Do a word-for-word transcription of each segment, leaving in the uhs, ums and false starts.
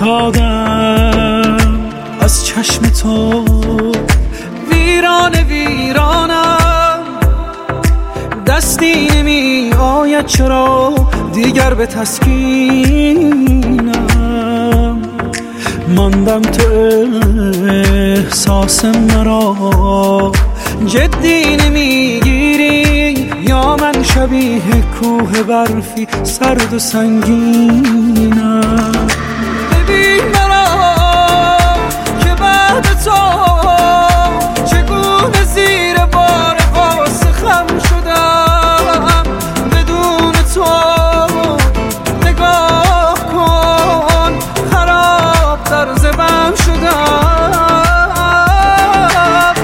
افتادم از چشم تو، ویران ویرانم، دستی نمی آید چرا دیگر به تسکینم. ماندم تو احساس مرا جدی نمیگیری، یا من شبیه کوه برفی سرد و سنگینم. ببین مرا که بعد تو چگونه زیر بار قاس خم شدم. بدون تو نگاه کن خراب در زبم شدم.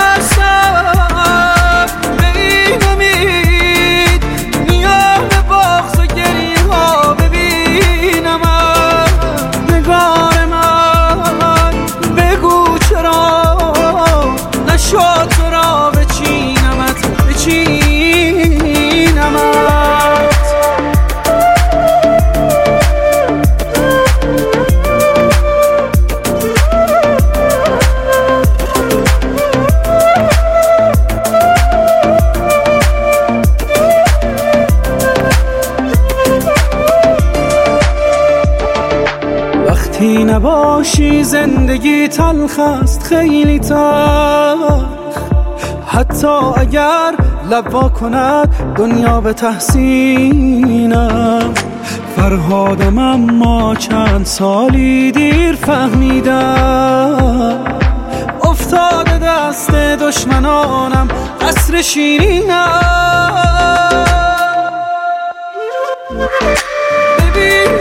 نشستم به این امید میان بغض و گریه ها ببینم نگار من. بگو چرا نشد تو را بچینمت بچینمت. وقتی نباشی زندگی تلخ است، خیلی تلخ. حتی اگر لب وا کند دنیا به تحسینم. فرهادم اما چند سالی دیر فهمیدم، افتاده دست دشمنانم قصر شیرینم. ببین